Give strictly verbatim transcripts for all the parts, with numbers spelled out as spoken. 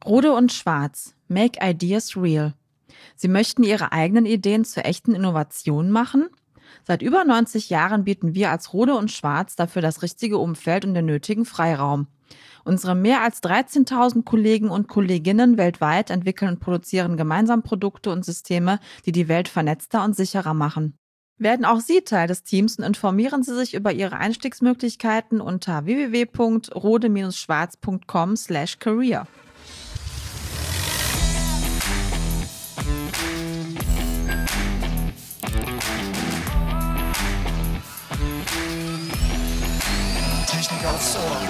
Rohde und Schwarz. Make ideas real. Sie möchten ihre eigenen Ideen zur echten Innovation machen? Seit über neunzig Jahren bieten wir als Rohde und Schwarz dafür das richtige Umfeld und den nötigen Freiraum. Unsere mehr als dreizehntausend Kollegen und Kolleginnen weltweit entwickeln und produzieren gemeinsam Produkte und Systeme, die die Welt vernetzter und sicherer machen. Werden auch Sie Teil des Teams und informieren Sie sich über Ihre Einstiegsmöglichkeiten unter w w w punkt rode schwarz punkt com slash career. Technik aufs Ohr.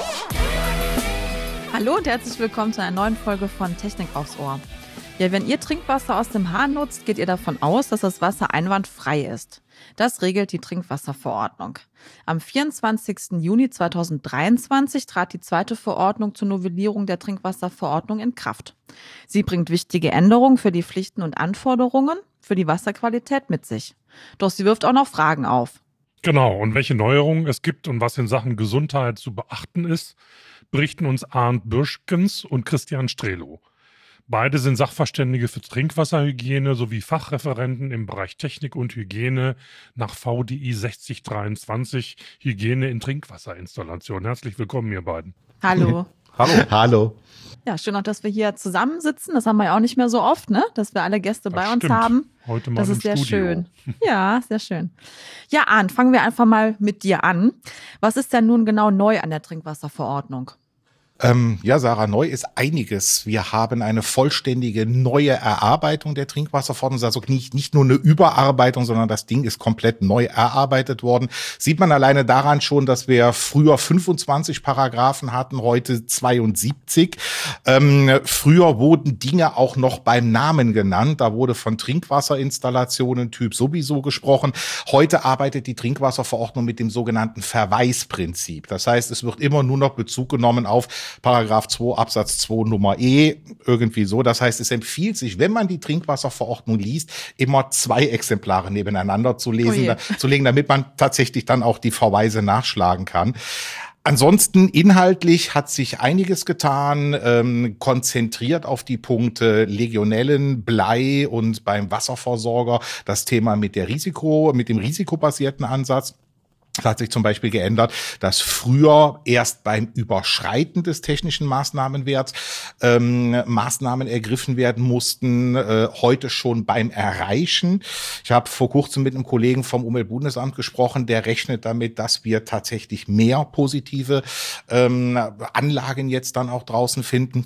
Hallo und herzlich willkommen zu einer neuen Folge von Technik aufs Ohr. Ja, wenn ihr Trinkwasser aus dem Hahn nutzt, geht ihr davon aus, dass das Wasser einwandfrei ist. Das regelt die Trinkwasserverordnung. Am vierundzwanzigsten Juni zweitausenddreiundzwanzig trat die zweite Verordnung zur Novellierung der Trinkwasserverordnung in Kraft. Sie bringt wichtige Änderungen für die Pflichten und Anforderungen für die Wasserqualität mit sich. Doch sie wirft auch noch Fragen auf. Genau, und welche Neuerungen es gibt und was in Sachen Gesundheit zu beachten ist, berichten uns Arndt Bürschkens und Christian Strelow. Beide sind Sachverständige für Trinkwasserhygiene sowie Fachreferenten im Bereich Technik und Hygiene nach V D I sechzig dreiundzwanzig, Hygiene in Trinkwasserinstallationen. Herzlich willkommen, ihr beiden. Hallo. Hallo. Hallo. Ja, schön auch, dass wir hier zusammensitzen. Das haben wir ja auch nicht mehr so oft, ne? Dass wir alle Gäste Das bei uns stimmt. haben. Heute mal Das im ist sehr Studio. schön. Ja, sehr schön. Ja, Arndt, fangen wir einfach mal mit dir an. Was ist denn nun genau neu an der Trinkwasserverordnung? Ähm, ja, Sarah, neu ist einiges. Wir haben eine vollständige neue Erarbeitung der Trinkwasserverordnung, also nicht, nicht nur eine Überarbeitung, sondern das Ding ist komplett neu erarbeitet worden. Sieht man alleine daran schon, dass wir früher fünfundzwanzig Paragraphen hatten, heute zweiundsiebzig. Ähm, früher wurden Dinge auch noch beim Namen genannt. Da wurde von Trinkwasserinstallationen Typ sowieso gesprochen. Heute arbeitet die Trinkwasserverordnung mit dem sogenannten Verweisprinzip. Das heißt, es wird immer nur noch Bezug genommen auf Paragraph zwei Absatz zwei Nummer E, irgendwie so. Das heißt, es empfiehlt sich, wenn man die Trinkwasserverordnung liest, immer zwei Exemplare nebeneinander zu lesen, Oh je. da, zu legen, damit man tatsächlich dann auch die Verweise nachschlagen kann. Ansonsten inhaltlich hat sich einiges getan, ähm, konzentriert auf die Punkte Legionellen, Blei und beim Wasserversorger das Thema mit der Risiko, mit dem risikobasierten Ansatz. Es hat sich zum Beispiel geändert, dass früher erst beim Überschreiten des technischen Maßnahmenwerts ähm, Maßnahmen ergriffen werden mussten, äh, heute schon beim Erreichen. Ich habe vor kurzem mit einem Kollegen vom Umweltbundesamt gesprochen, der rechnet damit, dass wir tatsächlich mehr positive ähm, Anlagen jetzt dann auch draußen finden.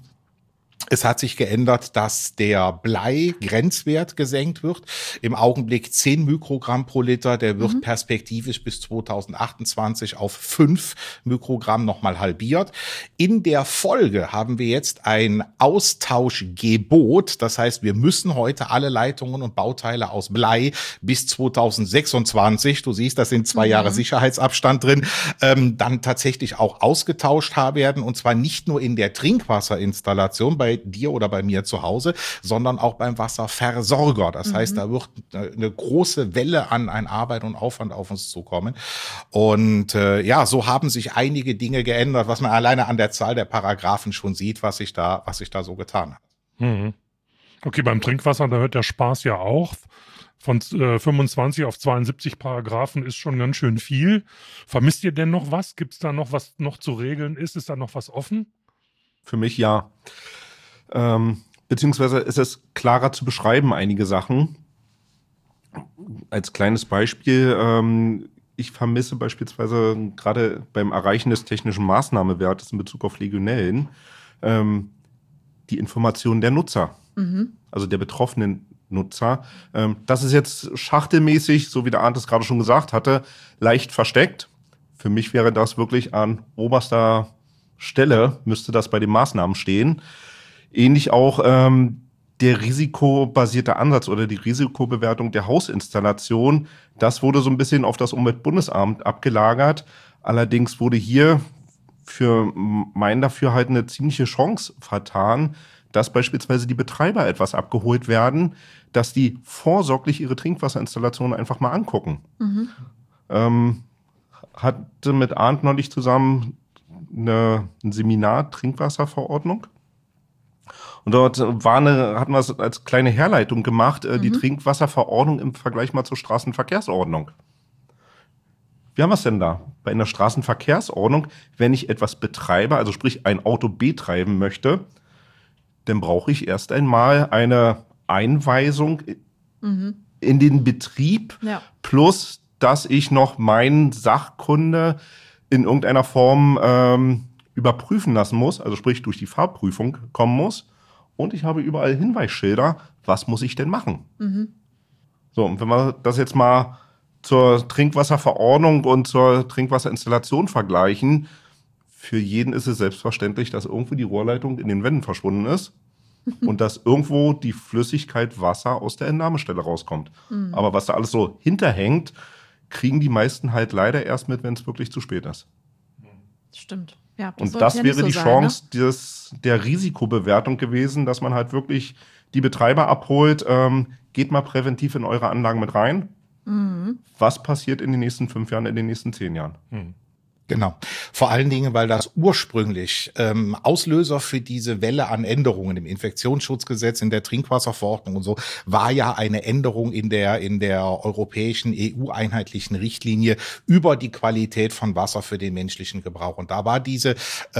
Es hat sich geändert, dass der Blei-Grenzwert gesenkt wird. Im Augenblick zehn Mikrogramm pro Liter. Der wird mhm. perspektivisch bis zweitausendachtundzwanzig auf fünf Mikrogramm nochmal halbiert. In der Folge haben wir jetzt ein Austauschgebot. Das heißt, wir müssen heute alle Leitungen und Bauteile aus Blei bis zweitausendsechsundzwanzig, du siehst, da sind zwei mhm. Jahre Sicherheitsabstand drin, ähm, dann tatsächlich auch ausgetauscht haben werden. Und zwar nicht nur in der Trinkwasserinstallation bei dir oder bei mir zu Hause, sondern auch beim Wasserversorger. Das mhm. heißt, da wird eine große Welle an, an Arbeit und Aufwand auf uns zukommen. Und äh, ja, so haben sich einige Dinge geändert, was man alleine an der Zahl der Paragraphen schon sieht, was sich da, was sich da so getan hat. Mhm. Okay, beim Trinkwasser, da hört der Spaß ja auch. Von äh, fünfundzwanzig auf zweiundsiebzig Paragraphen ist schon ganz schön viel. Vermisst ihr denn noch was? Gibt es da noch was noch zu regeln? Ist es da noch was offen? Für mich ja. Ähm, beziehungsweise ist es klarer zu beschreiben, einige Sachen. Als kleines Beispiel, ähm, ich vermisse beispielsweise gerade beim Erreichen des technischen Maßnahmenwertes in Bezug auf Legionellen ähm, die Informationen der Nutzer, mhm. also der betroffenen Nutzer. Ähm, das ist jetzt schachtelmäßig, so wie der Arndt es gerade schon gesagt hatte, leicht versteckt. Für mich wäre das wirklich an oberster Stelle, müsste das bei den Maßnahmen stehen. Ähnlich auch ähm, der risikobasierte Ansatz oder die Risikobewertung der Hausinstallation. Das wurde so ein bisschen auf das Umweltbundesamt abgelagert. Allerdings wurde hier für mein Dafürhalten eine ziemliche Chance vertan, dass beispielsweise die Betreiber etwas abgeholt werden, dass die vorsorglich ihre Trinkwasserinstallationen einfach mal angucken. Mhm. Ähm, hatte mit Arndt neulich zusammen eine, ein Seminar Trinkwasserverordnung. Und dort war eine, hatten wir es als kleine Herleitung gemacht, äh, mhm. die Trinkwasserverordnung im Vergleich mal zur Straßenverkehrsordnung. Wie haben wir es denn da? Bei einer Straßenverkehrsordnung, wenn ich etwas betreibe, also sprich ein Auto betreiben möchte, dann brauche ich erst einmal eine Einweisung mhm. in den Betrieb, ja. plus, dass ich noch meinen Sachkunde in irgendeiner Form ähm, überprüfen lassen muss, also sprich durch die Fahrprüfung kommen muss. Und ich habe überall Hinweisschilder, was muss ich denn machen? Mhm. So, und wenn wir das jetzt mal zur Trinkwasserverordnung und zur Trinkwasserinstallation vergleichen, für jeden ist es selbstverständlich, dass irgendwo die Rohrleitung in den Wänden verschwunden ist und dass irgendwo die Flüssigkeit Wasser aus der Entnahmestelle rauskommt. Mhm. Aber was da alles so hinterhängt, kriegen die meisten halt leider erst mit, wenn es wirklich zu spät ist. Stimmt. Ja, das und das ja wäre so die sein, Chance ne? des, der Risikobewertung gewesen, dass man halt wirklich die Betreiber abholt, ähm, geht mal präventiv in eure Anlagen mit rein. Mhm. Was passiert in den nächsten fünf Jahren, in den nächsten zehn Jahren? Mhm. Genau. Vor allen Dingen, weil das ursprünglich ähm, Auslöser für diese Welle an Änderungen im Infektionsschutzgesetz, in der Trinkwasserverordnung und so, war ja eine Änderung in der in der europäischen E U-einheitlichen Richtlinie über die Qualität von Wasser für den menschlichen Gebrauch. Und da war diese äh,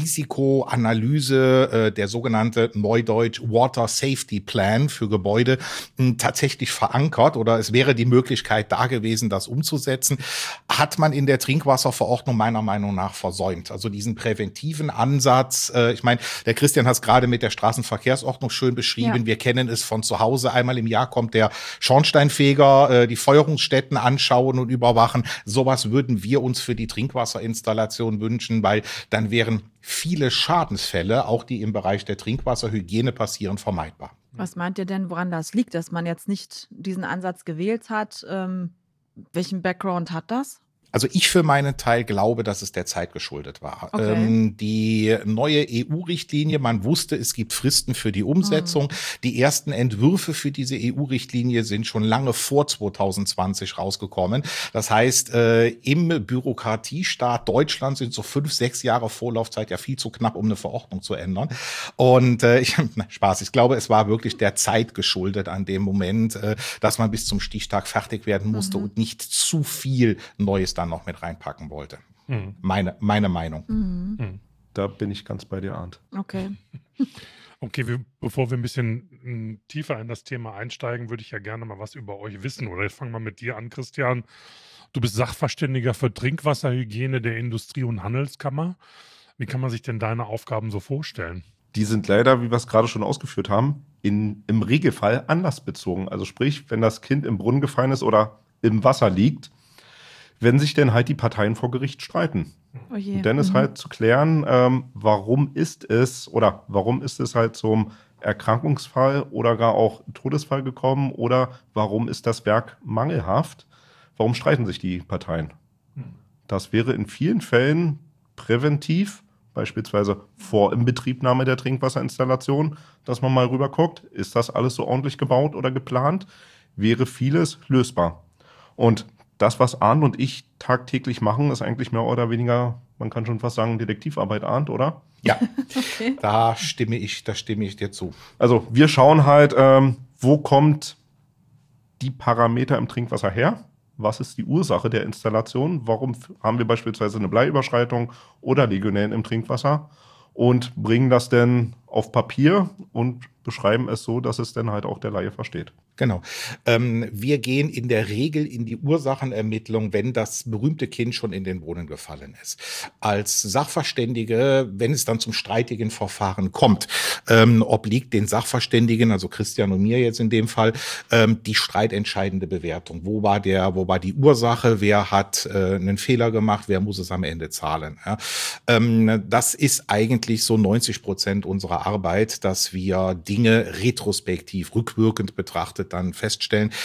Risikoanalyse, äh, der sogenannte Neudeutsch Water Safety Plan für Gebäude, äh, tatsächlich verankert, oder es wäre die Möglichkeit da gewesen, das umzusetzen. Hat man in der Trinkwasserverordnung meiner Meinung nach versäumt. Also diesen präventiven Ansatz, äh, ich meine, der Christian hat es gerade mit der Straßenverkehrsordnung schön beschrieben. Ja. Wir kennen es von zu Hause. Einmal im Jahr kommt der Schornsteinfeger, äh, die Feuerungsstätten anschauen und überwachen. Sowas würden wir uns für die Trinkwasserinstallation wünschen, weil dann wären viele Schadensfälle, auch die im Bereich der Trinkwasserhygiene passieren, vermeidbar. Was meint ihr denn, woran das liegt, dass man jetzt nicht diesen Ansatz gewählt hat? Ähm, welchen Background hat das? Also ich für meinen Teil glaube, dass es der Zeit geschuldet war. Okay. Ähm, die neue E U-Richtlinie, man wusste, es gibt Fristen für die Umsetzung. Mhm. Die ersten Entwürfe für diese E U-Richtlinie sind schon lange vor zwanzig zwanzig rausgekommen. Das heißt, äh, im Bürokratiestaat Deutschland sind so fünf, sechs Jahre Vorlaufzeit ja viel zu knapp, um eine Verordnung zu ändern. Und äh, ich, na, Spaß, ich glaube, es war wirklich der Zeit geschuldet an dem Moment, äh, dass man bis zum Stichtag fertig werden musste mhm. und nicht zu viel Neues da noch mit reinpacken wollte. Mhm. Meine, meine Meinung. Mhm. Mhm. Da bin ich ganz bei dir, Arndt. Okay. Okay, wir, bevor wir ein bisschen m, tiefer in das Thema einsteigen, würde ich ja gerne mal was über euch wissen. Oder jetzt fangen wir mit dir an, Christian. Du bist Sachverständiger für Trinkwasserhygiene der Industrie- und Handelskammer. Wie kann man sich denn deine Aufgaben so vorstellen? Die sind leider, wie wir es gerade schon ausgeführt haben, in, im Regelfall anlassbezogen. Also sprich, wenn das Kind im Brunnen gefallen ist oder im Wasser liegt, wenn sich denn halt die Parteien vor Gericht streiten. Oh je. Und dann ist mhm. halt zu klären, ähm, warum ist es oder warum ist es halt zum Erkrankungsfall oder gar auch Todesfall gekommen oder warum ist das Werk mangelhaft? Warum streiten sich die Parteien? Das wäre in vielen Fällen präventiv, beispielsweise vor Inbetriebnahme der Trinkwasserinstallation, dass man mal rüber guckt, ist das alles so ordentlich gebaut oder geplant? Wäre vieles lösbar. Und das, was Arndt und ich tagtäglich machen, ist eigentlich mehr oder weniger, man kann schon fast sagen, Detektivarbeit, Arndt, oder? Ja, okay. da stimme ich, da stimme ich dir zu. Also wir schauen halt, ähm, wo kommt die Parameter im Trinkwasser her? Was ist die Ursache der Installation? Warum haben wir beispielsweise eine Bleiüberschreitung oder Legionellen im Trinkwasser? Und bringen das denn auf Papier und beschreiben es so, dass es dann halt auch der Laie versteht. Genau. Ähm, wir gehen in der Regel in die Ursachenermittlung, wenn das berühmte Kind schon in den Brunnen gefallen ist. Als Sachverständige, wenn es dann zum streitigen Verfahren kommt, ähm, obliegt den Sachverständigen, also Christian und mir jetzt in dem Fall, ähm, die streitentscheidende Bewertung. Wo war der, wo war die Ursache? Wer hat äh, einen Fehler gemacht? Wer muss es am Ende zahlen? Ja? Ähm, das ist eigentlich so neunzig Prozent unserer Arbeit, dass wir Dinge retrospektiv, rückwirkend betrachtet dann feststellen.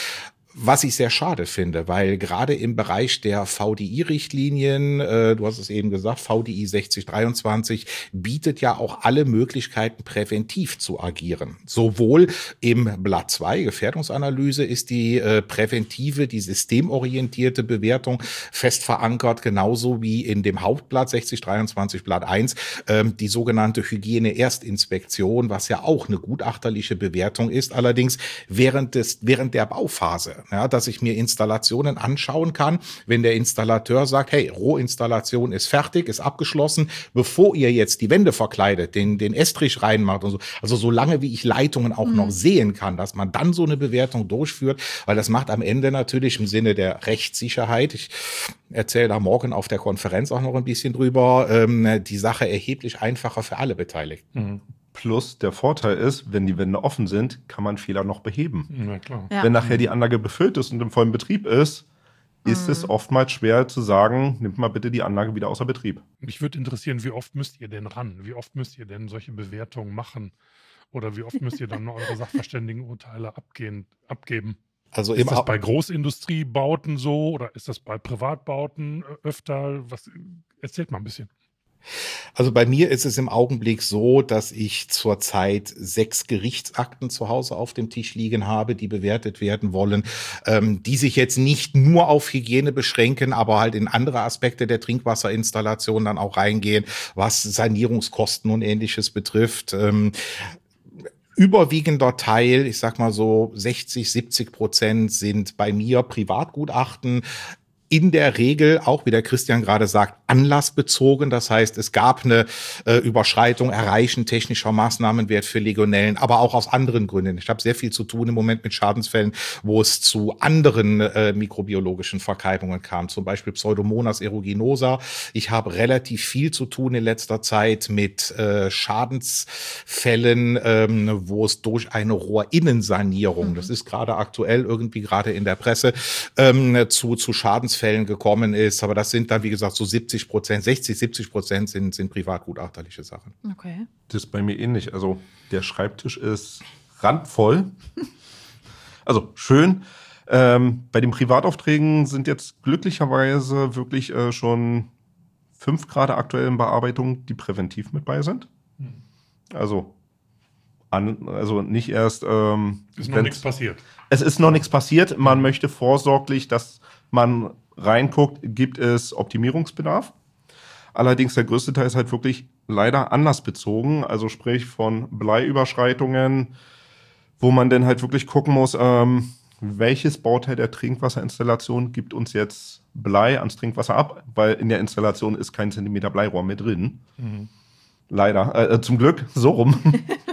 Was ich sehr schade finde, weil gerade im Bereich der V D I-Richtlinien, äh, du hast es eben gesagt, V D I sechzig dreiundzwanzig bietet ja auch alle Möglichkeiten, präventiv zu agieren. Sowohl im Blatt zwei, Gefährdungsanalyse, ist die äh, präventive, die systemorientierte Bewertung fest verankert, genauso wie in dem Hauptblatt sechzig dreiundzwanzig Blatt eins ähm, die sogenannte Hygiene-Erstinspektion, was ja auch eine gutachterliche Bewertung ist, allerdings während des während der Bauphase. Ja, dass ich mir Installationen anschauen kann, wenn der Installateur sagt, hey, Rohinstallation ist fertig, ist abgeschlossen, bevor ihr jetzt die Wände verkleidet, den, den Estrich reinmacht und so. Also solange wie ich Leitungen auch mhm. noch sehen kann, dass man dann so eine Bewertung durchführt, weil das macht am Ende natürlich im Sinne der Rechtssicherheit, ich erzähle da morgen auf der Konferenz auch noch ein bisschen drüber, ähm, die Sache erheblich einfacher für alle Beteiligten. Mhm. Plus der Vorteil ist, wenn die Wände offen sind, kann man Fehler noch beheben. Ja, klar. Ja. Wenn nachher die Anlage befüllt ist und im vollen Betrieb ist, ist Mhm. es oftmals schwer zu sagen, nimmt mal bitte die Anlage wieder außer Betrieb. Mich würde interessieren, wie oft müsst ihr denn ran? Wie oft müsst ihr denn solche Bewertungen machen? Oder wie oft müsst ihr dann eure Sachverständigenurteile abgehen, abgeben? Also Ist im das Au- bei Großindustriebauten so oder ist das bei Privatbauten äh, öfter? Was, erzählt mal ein bisschen. Also bei mir ist es im Augenblick so, dass ich zurzeit sechs Gerichtsakten zu Hause auf dem Tisch liegen habe, die bewertet werden wollen, ähm, die sich jetzt nicht nur auf Hygiene beschränken, aber halt in andere Aspekte der Trinkwasserinstallation dann auch reingehen, was Sanierungskosten und Ähnliches betrifft. Ähm, Überwiegender Teil, ich sag mal so sechzig, siebzig Prozent sind bei mir Privatgutachten. In der Regel, auch wie der Christian gerade sagt, anlassbezogen. Das heißt, es gab eine äh, Überschreitung, Erreichen technischer Maßnahmenwert für Legionellen, aber auch aus anderen Gründen. Ich habe sehr viel zu tun im Moment mit Schadensfällen, wo es zu anderen äh, mikrobiologischen Verkeimungen kam, zum Beispiel Pseudomonas aeruginosa. Ich habe relativ viel zu tun in letzter Zeit mit äh, Schadensfällen, ähm, wo es durch eine Rohrinnensanierung, mhm. das ist gerade aktuell irgendwie gerade in der Presse, ähm, zu, zu Schadensfällen gekommen ist, aber das sind dann, wie gesagt, so siebzig Prozent, sechzig, siebzig Prozent sind, sind privatgutachterliche Sachen. Okay. Das ist bei mir ähnlich. Also der Schreibtisch ist randvoll. Also schön. Ähm, bei den Privataufträgen sind jetzt glücklicherweise wirklich äh, schon fünf gerade aktuell in Bearbeitung, die präventiv mit bei sind. Also, an, also nicht erst... Ähm, Ist noch nichts passiert. Es ist noch nichts passiert. Man möchte vorsorglich, dass man reinguckt, gibt es Optimierungsbedarf. Allerdings der größte Teil ist halt wirklich leider anlassbezogen, also sprich von Bleiüberschreitungen, wo man dann halt wirklich gucken muss, ähm, welches Bauteil der Trinkwasserinstallation gibt uns jetzt Blei ans Trinkwasser ab, weil in der Installation ist kein Zentimeter Bleirohr mehr drin. Mhm. Leider, äh, zum Glück, so rum.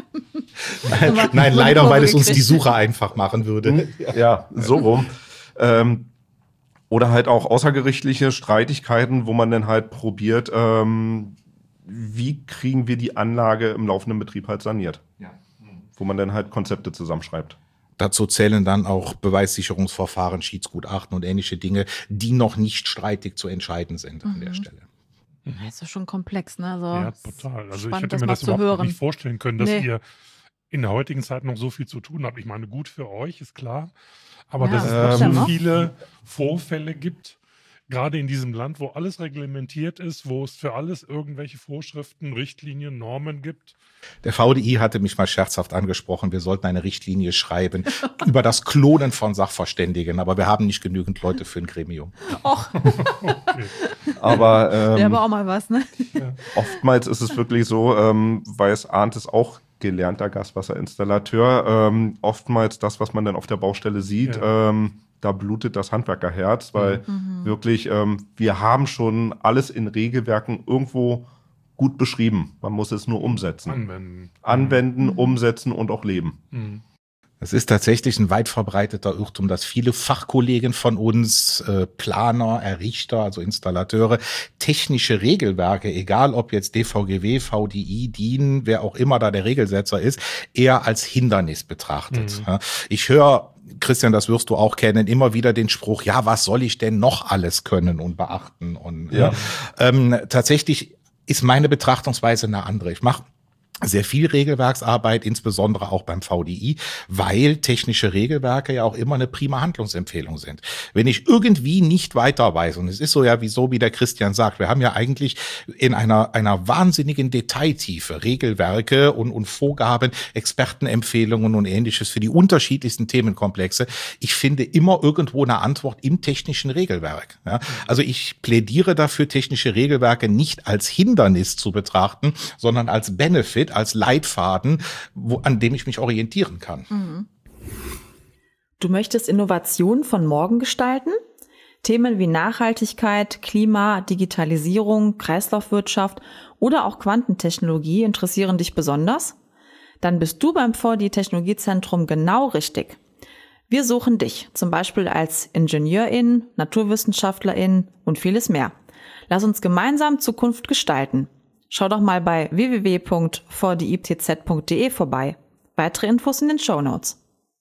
Nein, nein leider, weil es uns die Suche einfach machen würde. Ja, so rum. Ähm, Oder halt auch außergerichtliche Streitigkeiten, wo man dann halt probiert, ähm, wie kriegen wir die Anlage im laufenden Betrieb halt saniert. Ja. Wo man dann halt Konzepte zusammenschreibt. Dazu zählen dann auch Beweissicherungsverfahren, Schiedsgutachten und ähnliche Dinge, die noch nicht streitig zu entscheiden sind mhm. an der Stelle. Das ist ja schon komplex, ne? Also ja, total. Also spannend, ich hätte mir das überhaupt hören. nicht vorstellen können, dass nee. ihr in der heutigen Zeit noch so viel zu tun habt. Ich meine, gut für euch, ist klar. Aber ja, dass es ähm, so viele Vorfälle gibt, gerade in diesem Land, wo alles reglementiert ist, wo es für alles irgendwelche Vorschriften, Richtlinien, Normen gibt. Der V D I hatte mich mal scherzhaft angesprochen, wir sollten eine Richtlinie schreiben über das Klonen von Sachverständigen, aber wir haben nicht genügend Leute für ein Gremium. Och. Okay. Aber ähm, wäre aber auch mal was, ne? Ja. Oftmals ist es wirklich so, ähm, weiß Arndt ist auch gelernter Gaswasserinstallateur, ähm, oftmals das, was man dann auf der Baustelle sieht, ja. ähm, da blutet das Handwerkerherz, weil mhm. wirklich, ähm, wir haben schon alles in Regelwerken irgendwo gut beschrieben. Man muss es nur umsetzen. Anwenden. Anwenden, mhm. umsetzen und auch leben. Mhm. Es ist tatsächlich ein weit verbreiteter Irrtum, dass viele Fachkollegen von uns, äh, Planer, Errichter, also Installateure, technische Regelwerke, egal ob jetzt D V G W, V D I, D I N, wer auch immer da der Regelsetzer ist, eher als Hindernis betrachtet. Mhm. Ich höre, Christian, das wirst du auch kennen, immer wieder den Spruch, ja, was soll ich denn noch alles können und beachten? Und ja. ähm, tatsächlich ist meine Betrachtungsweise eine andere. Ich mache sehr viel Regelwerksarbeit, insbesondere auch beim V D I, weil technische Regelwerke ja auch immer eine prima Handlungsempfehlung sind. Wenn ich irgendwie nicht weiter weiß, und es ist so ja, wieso, wie der Christian sagt, wir haben ja eigentlich in einer einer wahnsinnigen Detailtiefe Regelwerke und, und Vorgaben, Expertenempfehlungen und Ähnliches für die unterschiedlichsten Themenkomplexe. Ich finde immer irgendwo eine Antwort im technischen Regelwerk. Ja? Also ich plädiere dafür, technische Regelwerke nicht als Hindernis zu betrachten, sondern als Benefit, als Leitfaden, wo, an dem ich mich orientieren kann. Mhm. Du möchtest Innovation von morgen gestalten? Themen wie Nachhaltigkeit, Klima, Digitalisierung, Kreislaufwirtschaft oder auch Quantentechnologie interessieren dich besonders? Dann bist du beim V D I-Technologiezentrum genau richtig. Wir suchen dich, zum Beispiel als Ingenieurin, Naturwissenschaftlerin und vieles mehr. Lass uns gemeinsam Zukunft gestalten. Schau doch mal bei w w w punkt v d i t z punkt d e vorbei. Weitere Infos in den Shownotes.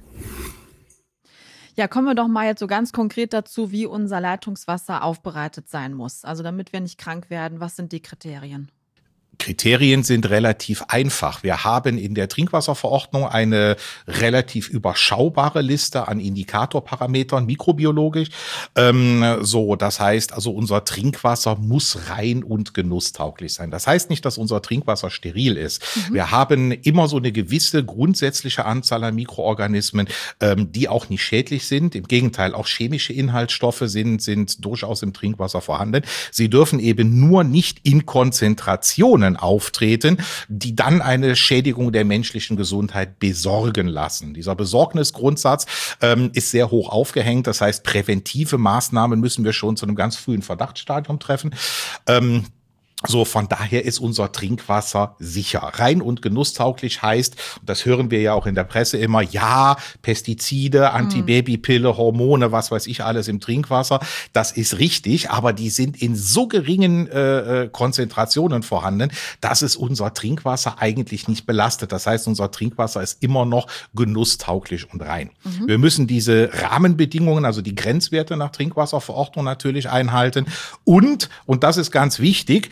Ja, kommen wir doch mal jetzt so ganz konkret dazu, wie unser Leitungswasser aufbereitet sein muss. Also damit wir nicht krank werden, was sind die Kriterien? Kriterien sind relativ einfach. Wir haben in der Trinkwasserverordnung eine relativ überschaubare Liste an Indikatorparametern, mikrobiologisch. Ähm, so, das heißt also, unser Trinkwasser muss rein und genusstauglich sein. Das heißt nicht, dass unser Trinkwasser steril ist. Mhm. Wir haben immer so eine gewisse grundsätzliche Anzahl an Mikroorganismen, ähm, die auch nicht schädlich sind. Im Gegenteil, auch chemische Inhaltsstoffe sind, sind durchaus im Trinkwasser vorhanden. Sie dürfen eben nur nicht in Konzentrationen auftreten, die dann eine Schädigung der menschlichen Gesundheit besorgen lassen. Dieser Besorgnisgrundsatz ähm, ist sehr hoch aufgehängt. Das heißt, präventive Maßnahmen müssen wir schon zu einem ganz frühen Verdachtsstadium treffen. Ähm, So, von daher ist unser Trinkwasser sicher. Rein und genusstauglich heißt, und das hören wir ja auch in der Presse immer, ja, Pestizide, Antibabypille, Hormone, was weiß ich alles im Trinkwasser. Das ist richtig, aber die sind in so geringen äh, Konzentrationen vorhanden, dass es unser Trinkwasser eigentlich nicht belastet. Das heißt, unser Trinkwasser ist immer noch genusstauglich und rein. Mhm. Wir müssen diese Rahmenbedingungen, also die Grenzwerte nach Trinkwasserverordnung natürlich einhalten. Und, und das ist ganz wichtig,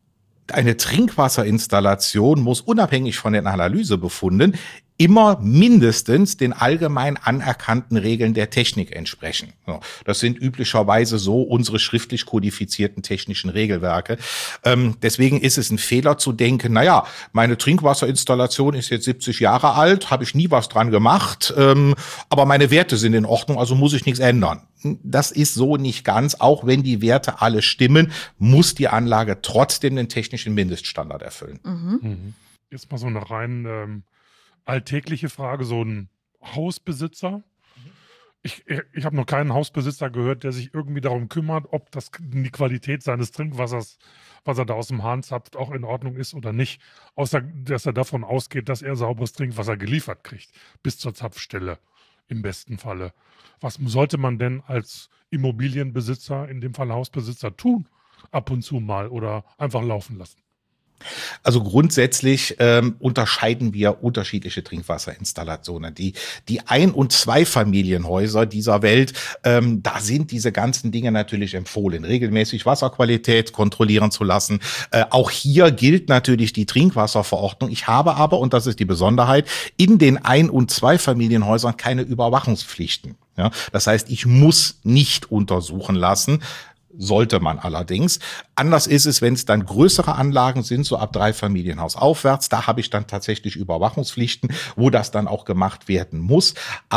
eine Trinkwasserinstallation muss unabhängig von den Analysebefunden immer mindestens den allgemein anerkannten Regeln der Technik entsprechen. Das sind üblicherweise so unsere schriftlich kodifizierten technischen Regelwerke. Ähm, deswegen ist es ein Fehler zu denken, naja, meine Trinkwasserinstallation ist jetzt siebzig Jahre alt, habe ich nie was dran gemacht, ähm, aber meine Werte sind in Ordnung, also muss ich nichts ändern. Das ist so nicht ganz. Auch wenn die Werte alle stimmen, muss die Anlage trotzdem den technischen Mindeststandard erfüllen. Mhm. Jetzt mal so eine rein ähm, alltägliche Frage, so ein Hausbesitzer. Ich, ich habe noch keinen Hausbesitzer gehört, der sich irgendwie darum kümmert, ob das, die Qualität seines Trinkwassers, was er da aus dem Hahn zapft, auch in Ordnung ist oder nicht. Außer, dass er davon ausgeht, dass er sauberes Trinkwasser geliefert kriegt, bis zur Zapfstelle im besten Falle. Was sollte man denn als Immobilienbesitzer, in dem Fall Hausbesitzer, tun? Ab und zu mal oder einfach laufen lassen? Also grundsätzlich ähm, unterscheiden wir unterschiedliche Trinkwasserinstallationen. Die die Ein- und Zweifamilienhäuser dieser Welt, ähm, da sind diese ganzen Dinge natürlich empfohlen, regelmäßig Wasserqualität kontrollieren zu lassen. Äh, auch hier gilt natürlich die Trinkwasserverordnung. Ich habe aber, und das ist die Besonderheit, in den Ein- und Zweifamilienhäusern keine Überwachungspflichten. Ja, das heißt, ich muss nicht untersuchen lassen. Sollte man allerdings. Anders ist es, wenn es dann größere Anlagen sind, so ab drei Familienhaus aufwärts. Da habe ich dann tatsächlich Überwachungspflichten, wo das dann auch gemacht werden muss.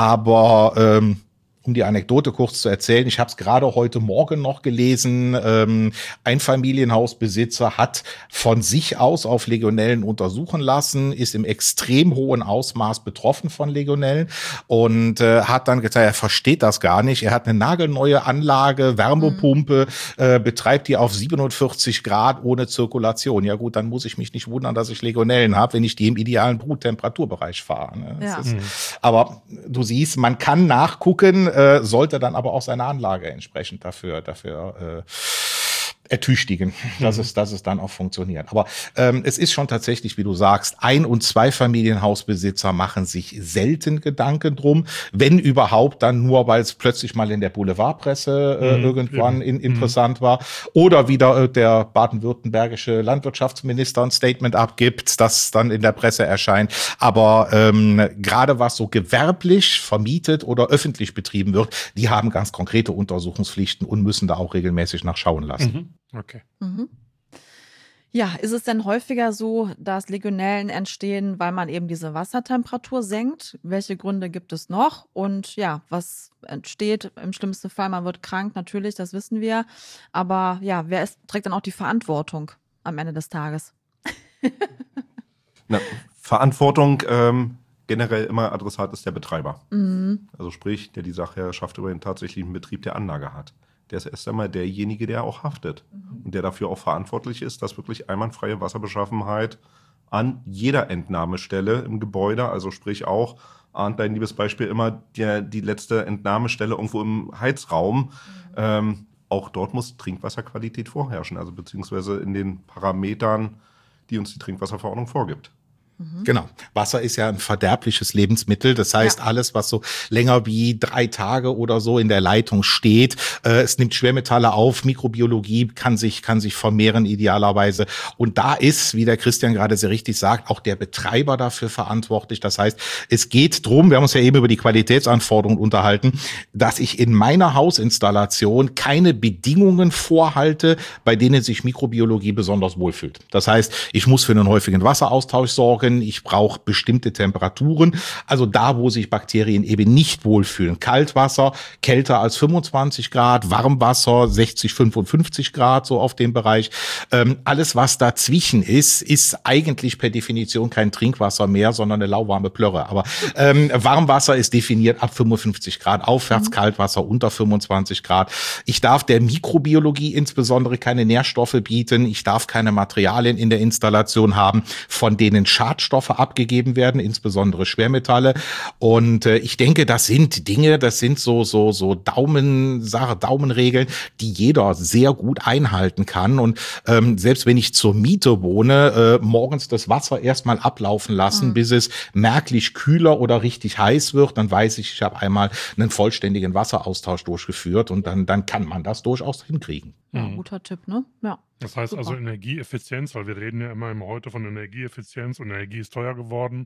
Aber ähm, um die Anekdote kurz zu erzählen, ich habe es gerade heute Morgen noch gelesen, ähm, ein Familienhausbesitzer hat von sich aus auf Legionellen untersuchen lassen, ist im extrem hohen Ausmaß betroffen von Legionellen und äh, hat dann gesagt, er versteht das gar nicht. Er hat eine nagelneue Anlage, Wärmepumpe, mhm. äh, betreibt die auf siebenundvierzig Grad ohne Zirkulation. Ja gut, dann muss ich mich nicht wundern, dass ich Legionellen habe, wenn ich die im idealen Bruttemperaturbereich fahre. Ne? Ja. Ist, mhm. Aber du siehst, man kann nachgucken, sollte dann aber auch seine Anlage entsprechend dafür, dafür ertüchtigen, dass es, dass es dann auch funktioniert. Aber ähm, es ist schon tatsächlich, wie du sagst, Ein- und Zweifamilienhausbesitzer machen sich selten Gedanken drum, wenn überhaupt dann nur, weil es plötzlich mal in der Boulevardpresse äh, Mhm, irgendwann in, mhm. interessant war oder wieder äh, der baden-württembergische Landwirtschaftsminister ein Statement abgibt, das dann in der Presse erscheint. Aber ähm, gerade was so gewerblich vermietet oder öffentlich betrieben wird, die haben ganz konkrete Untersuchungspflichten und müssen da auch regelmäßig nachschauen lassen. Mhm. Okay. Mhm. Ja, ist es denn häufiger so, dass Legionellen entstehen, weil man eben diese Wassertemperatur senkt? Welche Gründe gibt es noch? Und ja, was entsteht im schlimmsten Fall? Man wird krank, natürlich, das wissen wir. Aber ja, wer ist, trägt dann auch die Verantwortung am Ende des Tages? Na, Verantwortung ähm, generell immer Adressat ist der Betreiber. Mhm. Also sprich, der die Sachherrschaft über den tatsächlichen Betrieb der Anlage hat. Der ist erst einmal derjenige, der auch haftet. Mhm. Und der dafür auch verantwortlich ist, dass wirklich einwandfreie Wasserbeschaffenheit an jeder Entnahmestelle im Gebäude, also sprich auch, ahnt dein liebes Beispiel immer, die, die letzte Entnahmestelle irgendwo im Heizraum, mhm. ähm, auch dort muss Trinkwasserqualität vorherrschen, also beziehungsweise in den Parametern, die uns die Trinkwasserverordnung vorgibt. Genau. Wasser ist ja ein verderbliches Lebensmittel. Das heißt, ja. alles, was so länger wie drei Tage oder so in der Leitung steht, äh, es nimmt Schwermetalle auf, Mikrobiologie kann sich, kann sich vermehren idealerweise. Und da ist, wie der Christian gerade sehr richtig sagt, auch der Betreiber dafür verantwortlich. Das heißt, es geht drum, wir haben uns ja eben über die Qualitätsanforderungen unterhalten, dass ich in meiner Hausinstallation keine Bedingungen vorhalte, bei denen sich Mikrobiologie besonders wohlfühlt. Das heißt, ich muss für einen häufigen Wasseraustausch sorgen. Ich brauche bestimmte Temperaturen, also da, wo sich Bakterien eben nicht wohlfühlen. Kaltwasser, kälter als fünfundzwanzig Grad, Warmwasser, sechzig, fünfundfünfzig Grad, so auf dem Bereich. Ähm, alles, was dazwischen ist, ist eigentlich per Definition kein Trinkwasser mehr, sondern eine lauwarme Plörre. Aber ähm, Warmwasser ist definiert ab fünfundfünfzig Grad aufwärts, mhm. Kaltwasser unter fünfundzwanzig Grad. Ich darf der Mikrobiologie insbesondere keine Nährstoffe bieten. Ich darf keine Materialien in der Installation haben, von denen Schadstoffe abgegeben werden, insbesondere Schwermetalle. Und äh, ich denke, das sind Dinge, das sind so so so Daumen, Sache, Daumenregeln, die jeder sehr gut einhalten kann. Und ähm, selbst wenn ich zur Miete wohne, äh, morgens das Wasser erstmal ablaufen lassen, mhm. bis es merklich kühler oder richtig heiß wird, dann weiß ich, ich habe einmal einen vollständigen Wasseraustausch durchgeführt und dann dann kann man das durchaus hinkriegen. Ja, guter Tipp, ne? Ja. Das heißt Super. also Energieeffizienz, weil wir reden ja immer im heute von Energieeffizienz und Energie ist teuer geworden.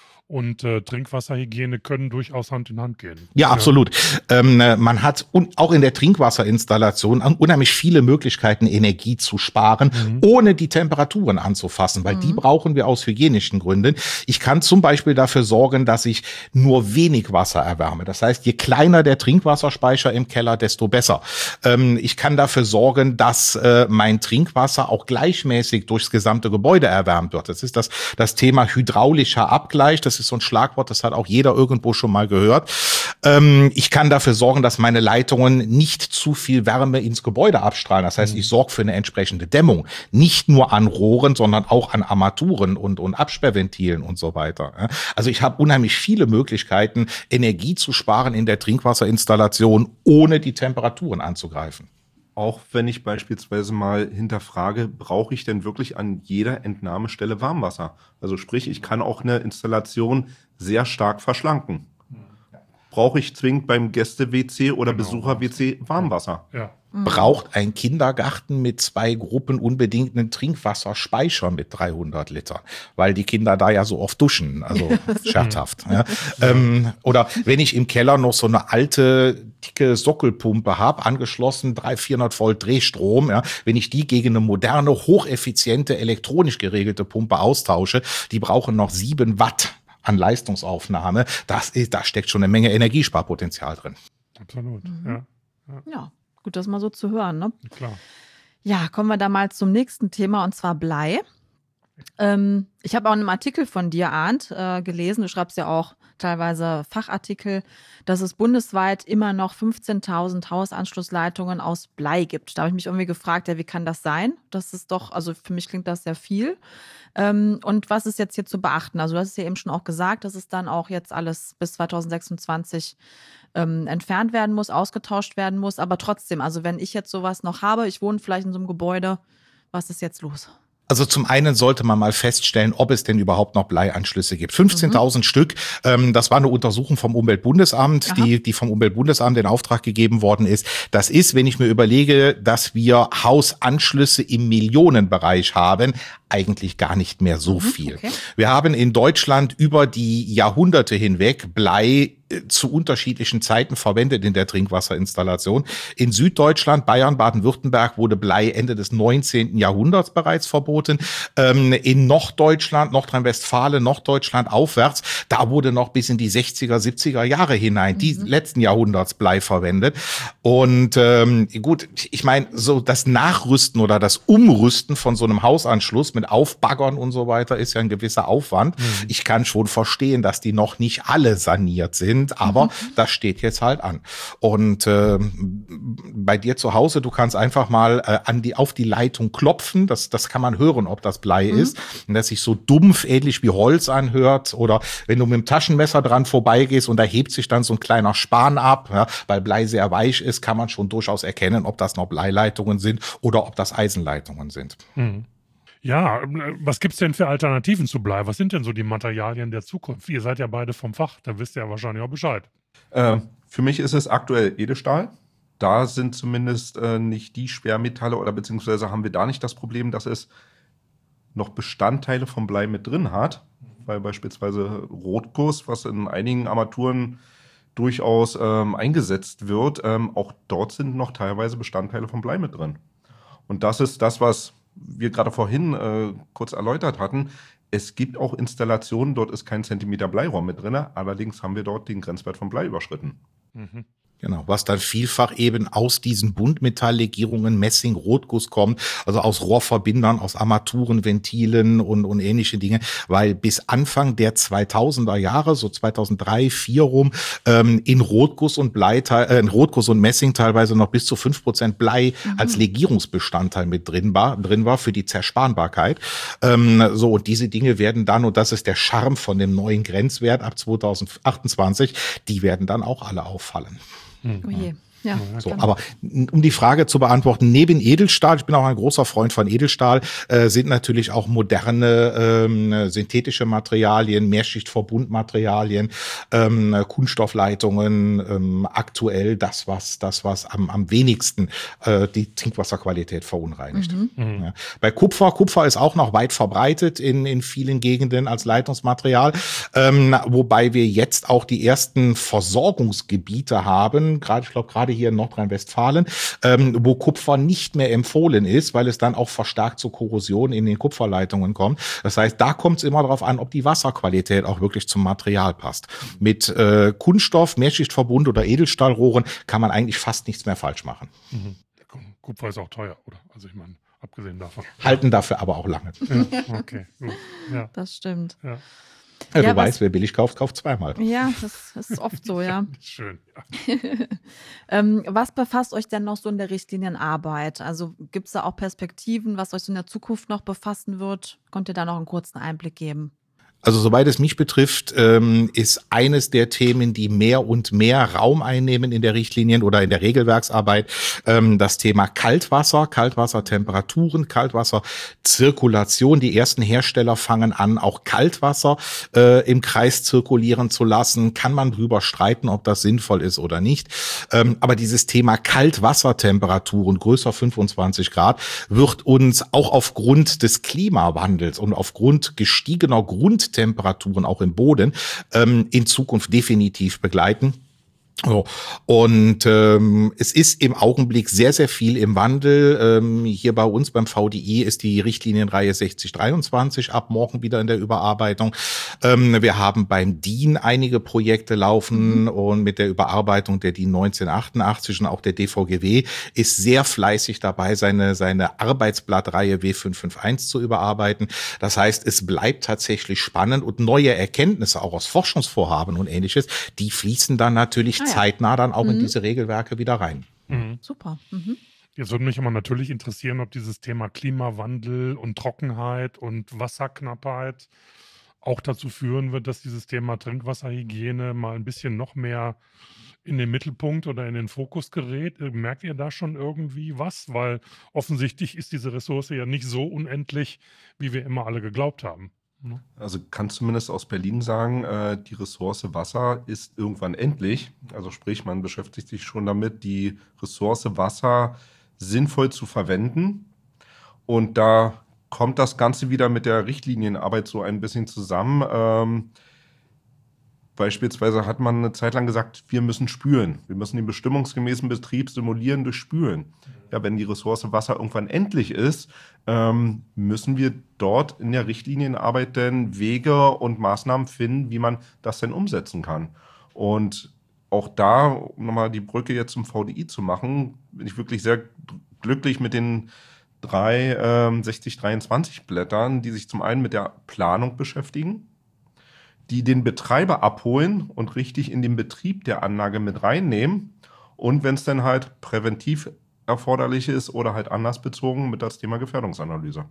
Und äh, Trinkwasserhygiene können durchaus Hand in Hand gehen. Ja, absolut. Ja. Ähm, man hat un- auch in der Trinkwasserinstallation unheimlich viele Möglichkeiten, Energie zu sparen, mhm. ohne die Temperaturen anzufassen, weil mhm. die brauchen wir aus hygienischen Gründen. Ich kann zum Beispiel dafür sorgen, dass ich nur wenig Wasser erwärme. Das heißt, je kleiner der Trinkwasserspeicher im Keller, desto besser. Ähm, ich kann dafür sorgen, dass äh, mein Trinkwasser auch gleichmäßig durchs gesamte Gebäude erwärmt wird. Das ist das, das Thema hydraulischer Abgleich. Das ist so ein Schlagwort, das hat auch jeder irgendwo schon mal gehört. Ähm, ich kann dafür sorgen, dass meine Leitungen nicht zu viel Wärme ins Gebäude abstrahlen. Das heißt, ich sorge für eine entsprechende Dämmung. Nicht nur an Rohren, sondern auch an Armaturen und, und Absperrventilen und so weiter. Also ich habe unheimlich viele Möglichkeiten, Energie zu sparen in der Trinkwasserinstallation, ohne die Temperaturen anzugreifen. Auch wenn ich beispielsweise mal hinterfrage, brauche ich denn wirklich an jeder Entnahmestelle Warmwasser? Also sprich, ich kann auch eine Installation sehr stark verschlanken. Brauche ich zwingend beim Gäste-W C oder genau. Besucher-W C Warmwasser? Ja. Braucht ein Kindergarten mit zwei Gruppen unbedingt einen Trinkwasserspeicher mit dreihundert Litern, weil die Kinder da ja so oft duschen, also scherzhaft. Ja. Ähm, oder wenn ich im Keller noch so eine alte, dicke Sockelpumpe habe, angeschlossen, dreihundert, vierhundert Volt Drehstrom, ja, wenn ich die gegen eine moderne, hocheffiziente, elektronisch geregelte Pumpe austausche, die brauchen noch sieben Watt an Leistungsaufnahme. Das ist, da steckt schon eine Menge Energiesparpotenzial drin. Absolut, mhm. ja. Ja. ja. Gut, das mal so zu hören, ne? Klar. Ja, kommen wir da mal zum nächsten Thema, und zwar Blei. Ähm, ich habe auch in einem Artikel von dir, Arndt, äh, gelesen, du schreibst ja auch teilweise Fachartikel, dass es bundesweit immer noch fünfzehntausend Hausanschlussleitungen aus Blei gibt. Da habe ich mich irgendwie gefragt, ja, wie kann das sein? Das ist doch, also für mich klingt das sehr viel. Ähm, und was ist jetzt hier zu beachten? Also du hast es ja eben schon auch gesagt, dass es dann auch jetzt alles bis zweitausendsechsundzwanzig ähm, entfernt werden muss, ausgetauscht werden muss. Aber trotzdem, also wenn ich jetzt sowas noch habe, ich wohne vielleicht in so einem Gebäude, was ist jetzt los? Also zum einen sollte man mal feststellen, ob es denn überhaupt noch Bleianschlüsse gibt. fünfzehntausend mhm. Stück, ähm, das war eine Untersuchung vom Umweltbundesamt, die, die vom Umweltbundesamt in Auftrag gegeben worden ist. Das ist, wenn ich mir überlege, dass wir Hausanschlüsse im Millionenbereich haben, eigentlich gar nicht mehr so viel. Okay. Wir haben in Deutschland über die Jahrhunderte hinweg Blei zu unterschiedlichen Zeiten verwendet in der Trinkwasserinstallation. In Süddeutschland, Bayern, Baden-Württemberg wurde Blei Ende des neunzehnten Jahrhunderts bereits verboten. Ähm, in Norddeutschland, Nordrhein-Westfalen, Norddeutschland aufwärts, da wurde noch bis in die sechziger, siebziger Jahre hinein, mhm. die letzten Jahrhunderts Blei verwendet. Und ähm, gut, ich meine, so das Nachrüsten oder das Umrüsten von so einem Hausanschluss mit Aufbaggern und so weiter ist ja ein gewisser Aufwand. Mhm. Ich kann schon verstehen, dass die noch nicht alle saniert sind. Aber mhm. das steht jetzt halt an. Und äh, bei dir zu Hause, du kannst einfach mal äh, an die auf die Leitung klopfen. Das, das kann man hören, ob das Blei mhm. ist. Und das sich so dumpf, ähnlich wie Holz anhört. Oder wenn du mit dem Taschenmesser dran vorbeigehst und da hebt sich dann so ein kleiner Span ab, ja, weil Blei sehr weich ist, kann man schon durchaus erkennen, ob das noch Bleileitungen sind oder ob das Eisenleitungen sind. Mhm. Ja, was gibt's denn für Alternativen zu Blei? Was sind denn so die Materialien der Zukunft? Ihr seid ja beide vom Fach, da wisst ihr ja wahrscheinlich auch Bescheid. Äh, für mich ist es aktuell Edelstahl. Da sind zumindest äh, nicht die Schwermetalle oder beziehungsweise haben wir da nicht das Problem, dass es noch Bestandteile vom Blei mit drin hat. Weil beispielsweise Rotguss, was in einigen Armaturen durchaus ähm, eingesetzt wird, ähm, auch dort sind noch teilweise Bestandteile vom Blei mit drin. Und das ist das, was wir gerade vorhin äh, kurz erläutert hatten. Es gibt auch Installationen, dort ist kein Zentimeter Bleiraum mit drin, allerdings haben wir dort den Grenzwert von Blei überschritten. Mhm. Genau, was dann vielfach eben aus diesen Buntmetalllegierungen, Messing, Rotguss kommt, also aus Rohrverbindern, aus Armaturen, Ventilen und, und ähnliche Dinge, weil bis Anfang der zweitausender Jahre, so zweitausenddrei, vier rum, ähm, in Rotguss und Blei, äh, in Rotguss und Messing teilweise noch bis zu fünf Prozent Blei mhm. als Legierungsbestandteil mit drin war, drin war für die Zersparbarkeit. Ähm, so, und diese Dinge werden dann, und das ist der Charme von dem neuen Grenzwert ab zweitausendachtundzwanzig, die werden dann auch alle auffallen. Oh je. Ja, so, aber um die Frage zu beantworten, neben Edelstahl, ich bin auch ein großer Freund von Edelstahl, äh, sind natürlich auch moderne ähm, synthetische Materialien, Mehrschichtverbundmaterialien, ähm, Kunststoffleitungen, ähm, aktuell das, was das was am, am wenigsten äh, die Trinkwasserqualität verunreinigt. Mhm. Ja. Bei Kupfer, Kupfer ist auch noch weit verbreitet in, in vielen Gegenden als Leitungsmaterial, ähm, wobei wir jetzt auch die ersten Versorgungsgebiete haben, gerade ich glaube gerade hier in Nordrhein-Westfalen, ähm, wo Kupfer nicht mehr empfohlen ist, weil es dann auch verstärkt zur Korrosion in den Kupferleitungen kommt. Das heißt, da kommt es immer darauf an, ob die Wasserqualität auch wirklich zum Material passt. Mit äh, Kunststoff, Mehrschichtverbund oder Edelstahlrohren kann man eigentlich fast nichts mehr falsch machen. Mhm. Kupfer ist auch teuer, oder? Also ich meine, abgesehen davon. Halten dafür aber auch lange. Ja, okay, gut. Ja. Das stimmt. Ja. Ja, du ja, weißt, wer billig kauft, kauft zweimal. Ja, das ist oft so, ja. Schön. Ja. ähm, was befasst euch denn noch so in der Richtlinienarbeit? Also gibt es da auch Perspektiven, was euch so in der Zukunft noch befassen wird? Könnt ihr da noch einen kurzen Einblick geben? Also soweit es mich betrifft, ähm, ist eines der Themen, die mehr und mehr Raum einnehmen in der Richtlinien oder in der Regelwerksarbeit, ähm, das Thema Kaltwasser, Kaltwassertemperaturen, Kaltwasserzirkulation. Die ersten Hersteller fangen an, auch Kaltwasser äh, im Kreis zirkulieren zu lassen. Kann man drüber streiten, ob das sinnvoll ist oder nicht. Ähm, aber dieses Thema Kaltwassertemperaturen größer fünfundzwanzig Grad wird uns auch aufgrund des Klimawandels und aufgrund gestiegener Grund Temperaturen auch im Boden ähm, in Zukunft definitiv begleiten. So. Und ähm, es ist im Augenblick sehr, sehr viel im Wandel. Ähm, hier bei uns beim V D I ist die Richtlinienreihe sechzig dreiundzwanzig ab morgen wieder in der Überarbeitung. Ähm, wir haben beim D I N einige Projekte laufen mhm. und mit der Überarbeitung der D I N neunzehnhundertachtundachtzig und auch der D V G W ist sehr fleißig dabei, seine seine Arbeitsblattreihe W fünf fünf eins zu überarbeiten. Das heißt, es bleibt tatsächlich spannend und neue Erkenntnisse auch aus Forschungsvorhaben und Ähnliches, die fließen dann natürlich ah, ja. zeitnah dann auch mhm. in diese Regelwerke wieder rein. Mhm. Super. Mhm. Jetzt würde mich aber natürlich interessieren, ob dieses Thema Klimawandel und Trockenheit und Wasserknappheit auch dazu führen wird, dass dieses Thema Trinkwasserhygiene mal ein bisschen noch mehr in den Mittelpunkt oder in den Fokus gerät. Merkt ihr da schon irgendwie was? Weil offensichtlich ist diese Ressource ja nicht so unendlich, wie wir immer alle geglaubt haben. Also kann zumindest aus Berlin sagen, äh, die Ressource Wasser ist irgendwann endlich. Also sprich, man beschäftigt sich schon damit, die Ressource Wasser sinnvoll zu verwenden. Und da kommt das Ganze wieder mit der Richtlinienarbeit so ein bisschen zusammen. Ähm, beispielsweise hat man eine Zeit lang gesagt, wir müssen spülen. Wir müssen den bestimmungsgemäßen Betrieb simulieren durch Spülen. Ja, wenn die Ressource Wasser irgendwann endlich ist, ähm, müssen wir dort in der Richtlinienarbeit denn Wege und Maßnahmen finden, wie man das denn umsetzen kann. Und auch da, um nochmal die Brücke jetzt zum V D I zu machen, bin ich wirklich sehr glücklich mit den drei ähm, sechzig dreiundzwanzig Blättern, die sich zum einen mit der Planung beschäftigen, die den Betreiber abholen und richtig in den Betrieb der Anlage mit reinnehmen und wenn es dann halt präventiv erforderlich ist oder halt anders bezogen mit das Thema Gefährdungsanalyse.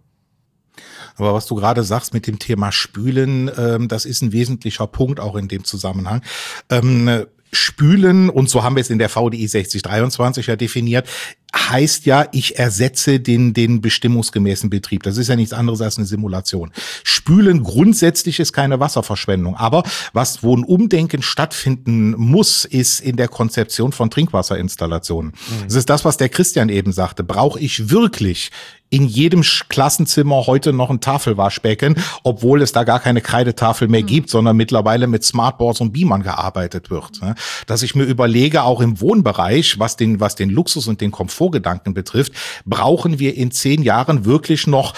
Aber was du gerade sagst mit dem Thema Spülen, ähm, das ist ein wesentlicher Punkt auch in dem Zusammenhang. Ähm, Spülen, und so haben wir es in der V D I sechzig dreiundzwanzig ja definiert, heißt ja, ich ersetze den den bestimmungsgemäßen Betrieb. Das ist ja nichts anderes als eine Simulation. Spülen grundsätzlich ist keine Wasserverschwendung. Aber was, wo ein Umdenken stattfinden muss, ist in der Konzeption von Trinkwasserinstallationen. Mhm. Das ist das, was der Christian eben sagte. Brauche ich wirklich in jedem Klassenzimmer heute noch ein Tafelwaschbecken, obwohl es da gar keine Kreidetafel mehr gibt, sondern mittlerweile mit Smartboards und Beamern gearbeitet wird. Dass ich mir überlege, auch im Wohnbereich, was den, was den Luxus und den Komfortgedanken betrifft, brauchen wir in zehn Jahren wirklich noch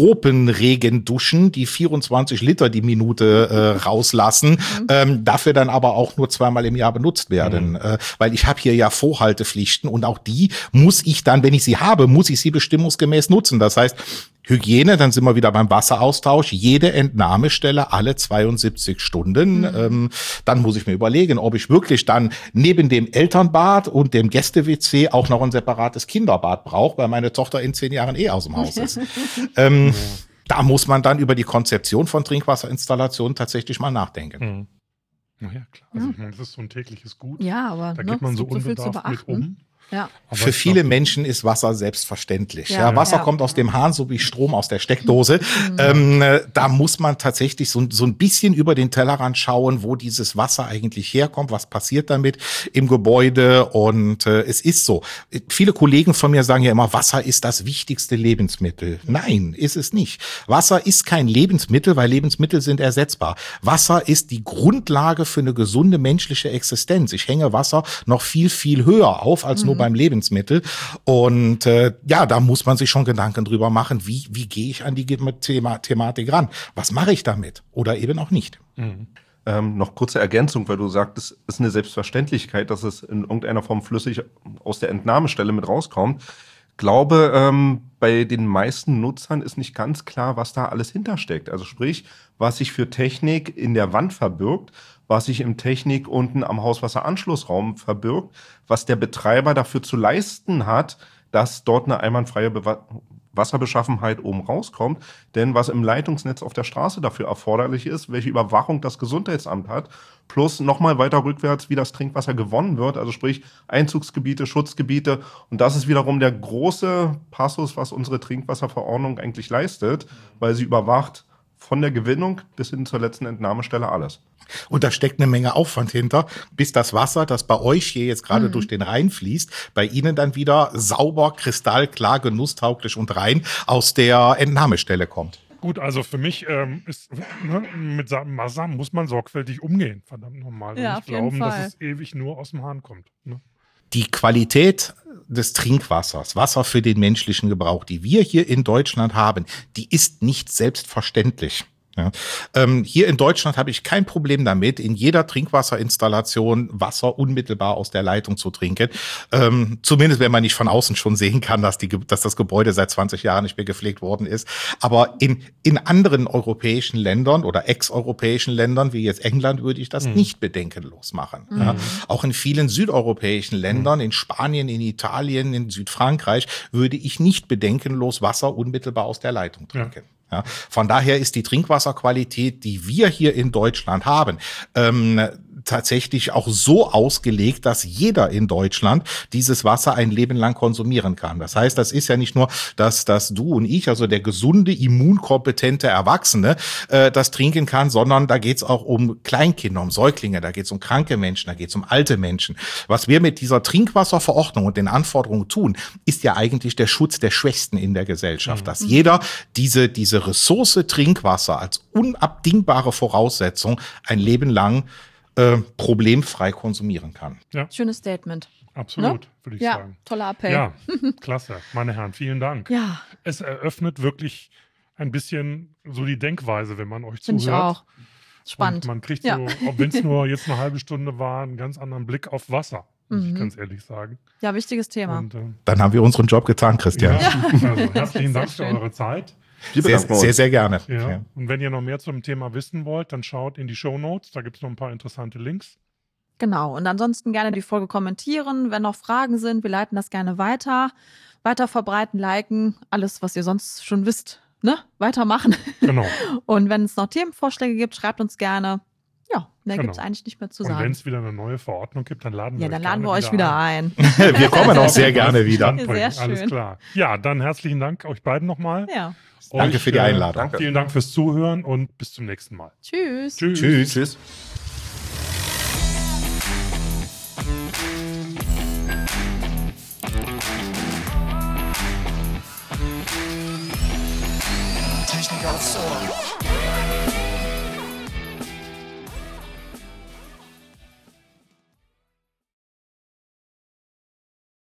Tropenregenduschen, die vierundzwanzig Liter die Minute äh, rauslassen, mhm. ähm, dafür dann aber auch nur zweimal im Jahr benutzt werden. Mhm. Äh, weil ich habe hier ja Vorhaltepflichten und auch die muss ich dann, wenn ich sie habe, muss ich sie bestimmungsgemäß nutzen. Das heißt, Hygiene, dann sind wir wieder beim Wasseraustausch, jede Entnahmestelle alle zweiundsiebzig Stunden. Mhm. Ähm, dann muss ich mir überlegen, ob ich wirklich dann neben dem Elternbad und dem Gäste-W C auch noch ein separates Kinderbad brauche, weil meine Tochter in zehn Jahren eh aus dem Haus ist. ähm, ja. Da muss man dann über die Konzeption von Trinkwasserinstallationen tatsächlich mal nachdenken. Mhm. Na ja, klar. Also, ich meine, das ist so ein tägliches Gut. Ja, aber da ne, geht man so so unbedarft mit um. Ja. Für viele Menschen ist Wasser selbstverständlich. Ja, ja, Wasser ja. kommt aus dem Hahn, so wie Strom aus der Steckdose. Mhm. Ähm, da muss man tatsächlich so, so ein bisschen über den Tellerrand schauen, wo dieses Wasser eigentlich herkommt, was passiert damit im Gebäude. Und äh, es ist so. Viele Kollegen von mir sagen ja immer, Wasser ist das wichtigste Lebensmittel. Nein, ist es nicht. Wasser ist kein Lebensmittel, weil Lebensmittel sind ersetzbar. Wasser ist die Grundlage für eine gesunde menschliche Existenz. Ich hänge Wasser noch viel, viel höher auf als mhm. nur beim Lebensmittel. Und äh, ja, da muss man sich schon Gedanken drüber machen, wie wie gehe ich an die Thema, Thematik ran? Was mache ich damit? Oder eben auch nicht. Mhm. Ähm, noch kurze Ergänzung, weil du sagtest, es ist eine Selbstverständlichkeit, dass es in irgendeiner Form flüssig aus der Entnahmestelle mit rauskommt. Glaube, ähm, bei den meisten Nutzern ist nicht ganz klar, was da alles hintersteckt. Also sprich, was sich für Technik in der Wand verbirgt, was sich im Technik unten am Hauswasseranschlussraum verbirgt, was der Betreiber dafür zu leisten hat, dass dort eine einwandfreie Be- Wasserbeschaffenheit oben rauskommt. Denn was im Leitungsnetz auf der Straße dafür erforderlich ist, welche Überwachung das Gesundheitsamt hat, plus nochmal weiter rückwärts, wie das Trinkwasser gewonnen wird, also sprich Einzugsgebiete, Schutzgebiete. Und das ist wiederum der große Passus, was unsere Trinkwasserverordnung eigentlich leistet, weil sie überwacht von der Gewinnung bis hin zur letzten Entnahmestelle alles. Und da steckt eine Menge Aufwand hinter, bis das Wasser, das bei euch hier jetzt gerade mhm. durch den Rhein fließt, bei Ihnen dann wieder sauber, kristallklar, genusstauglich und rein aus der Entnahmestelle kommt. Gut, also für mich ähm, ist ne, mit Sa- Wasser muss man sorgfältig umgehen, verdammt nochmal. Ja, Und auf nicht jeden glauben, Fall. dass es ewig nur aus dem Hahn kommt. Ne? Die Qualität des Trinkwassers, Wasser für den menschlichen Gebrauch, die wir hier in Deutschland haben, die ist nicht selbstverständlich. Ja. Ähm, hier in Deutschland habe ich kein Problem damit, in jeder Trinkwasserinstallation Wasser unmittelbar aus der Leitung zu trinken. Ähm, zumindest wenn man nicht von außen schon sehen kann, dass, die, dass das Gebäude seit zwanzig Jahren nicht mehr gepflegt worden ist. Aber in, in anderen europäischen Ländern oder ex-europäischen Ländern, wie jetzt England, würde ich das mhm. nicht bedenkenlos machen. Mhm. Ja. Auch in vielen südeuropäischen Ländern, in Spanien, in Italien, in Südfrankreich, würde ich nicht bedenkenlos Wasser unmittelbar aus der Leitung trinken. Ja. Ja, von daher ist die Trinkwasserqualität, die wir hier in Deutschland haben, ähm, tatsächlich auch so ausgelegt, dass jeder in Deutschland dieses Wasser ein Leben lang konsumieren kann. Das heißt, das ist ja nicht nur, dass, dass du und ich, also der gesunde, immunkompetente Erwachsene, äh, das trinken kann, sondern da geht's auch um Kleinkinder, um Säuglinge, da geht's um kranke Menschen, da geht's um alte Menschen. Was wir mit dieser Trinkwasserverordnung und den Anforderungen tun, ist ja eigentlich der Schutz der Schwächsten in der Gesellschaft, mhm. dass jeder diese, diese Ressource Trinkwasser als unabdingbare Voraussetzung ein Leben lang äh, problemfrei konsumieren kann. Ja. Schönes Statement. Absolut, Ne? würde ich ja, sagen. Toller Appell. Ja, klasse. Meine Herren, vielen Dank. Ja. Es eröffnet wirklich ein bisschen so die Denkweise, wenn man euch Finde ich zuhört. auch. Spannend. Und man kriegt ja. so, auch wenn es nur jetzt eine halbe Stunde war, einen ganz anderen Blick auf Wasser, muss ich ganz ehrlich sagen. Ja, wichtiges Thema. Und, äh, Dann haben wir unseren Job getan, Christian. Ja, also herzlichen Dank für schön. eure Zeit. Sehr, sehr, sehr gerne. Ja. Ja. Und wenn ihr noch mehr zum Thema wissen wollt, dann schaut in die Shownotes, da gibt es noch ein paar interessante Links. Genau, und ansonsten gerne die Folge kommentieren, wenn noch Fragen sind, wir leiten das gerne weiter, weiter verbreiten, liken, alles, was ihr sonst schon wisst, ne, weitermachen. Genau. Und wenn es noch Themenvorschläge gibt, schreibt uns gerne. Ja, mehr Genau. gibt es eigentlich nicht mehr zu Und sagen. wenn es wieder eine neue Verordnung gibt, dann laden wir Ja, euch dann laden gerne wir euch wieder ein. ein. Wir kommen auch sehr gerne wieder. Sehr schön. Alles klar. Ja, dann herzlichen Dank euch beiden nochmal. Ja. Danke Euch, für die äh, Einladung. Danke. Vielen Dank fürs Zuhören und bis zum nächsten Mal. Tschüss. Tschüss. Tschüss. Tschüss. Technik aufs Ohr.